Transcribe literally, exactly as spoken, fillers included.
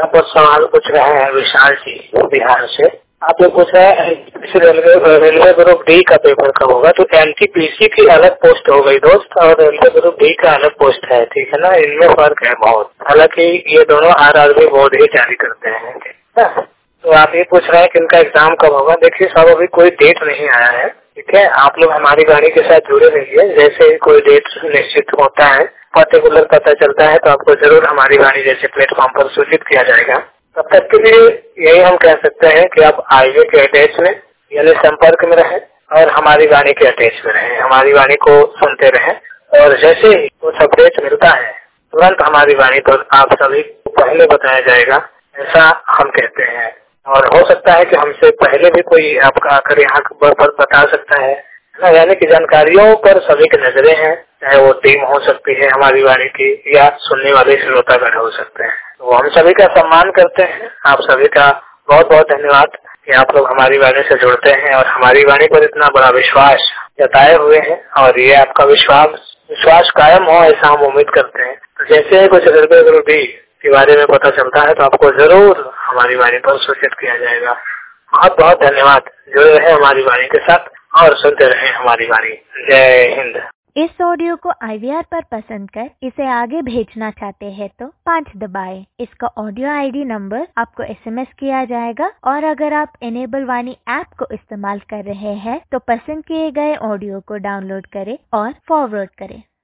आप सवाल पूछ रहे हैं विशाल जी बिहार से। आप ये पूछ रहे हैं रेलवे रेलवे ग्रुप डी का पेपर कब होगा। तो एनटीपीसी की अलग पोस्ट हो गई दोस्त और रेलवे ग्रुप डी का अलग पोस्ट है, ठीक है ना। इनमें फर्क है बहुत, हालांकि ये दोनों आरआरबी बोर्ड ही जारी करते हैं, ठीक है। तो आप ये पूछ रहे हैं कि इनका एग्जाम कब होगा। देखिए साहब, अभी कोई डेट नहीं आया है, ठीक है। आप लोग हमारी गाड़ी के साथ जुड़े रहिए, जैसे ही कोई डेट निश्चित होता है, पर्टिकुलर पता चलता है, तो आपको जरूर हमारी गाड़ी जैसे प्लेटफॉर्म पर सूचित किया जाएगा। तब तक के लिए यही हम कह सकते हैं कि आप हाईवे के अटैच में यानी संपर्क में रहें और हमारी गाड़ी के अटैच में रहें, हमारी गाड़ी को सुनते रहें और जैसे ही कुछ अपडेट मिलता है तुरंत हमारी गाड़ी पर आप सभी को पहले बताया जाएगा, ऐसा हम कहते हैं। और हो सकता है कि हमसे पहले भी कोई आपका आकर यहाँ पर बता सकता है ना, यानी कि जानकारियों पर सभी की नजरें हैं, चाहे वो टीम हो सकती है हमारी गाड़ी की या सुनने वाले श्रोतागण हो सकते हैं। तो हम सभी का सम्मान करते हैं। आप सभी का बहुत बहुत धन्यवाद कि आप लोग हमारी वाणी से जुड़ते हैं और हमारी वाणी पर इतना बड़ा विश्वास जताए हुए हैं और ये आपका विश्वास विश्वास कायम हो ऐसा हम उम्मीद करते हैं। तो जैसे ही कुछ रेलवे ग्रुप डी के बारे में पता चलता है तो आपको जरूर हमारी वाणी पर सूचित किया जाएगा। बहुत बहुत धन्यवाद। जुड़े रहे हमारी वाणी के साथ और सुनते रहे हमारी वाणी। जय हिंद। इस ऑडियो को आई वी आर पर पसंद कर इसे आगे भेजना चाहते हैं तो पाँच दबाएं। इसका ऑडियो आईडी नंबर आपको एसएमएस किया जाएगा और अगर आप इनेबल वाणी ऐप को इस्तेमाल कर रहे हैं तो पसंद किए गए ऑडियो को डाउनलोड करें और फॉरवर्ड करें।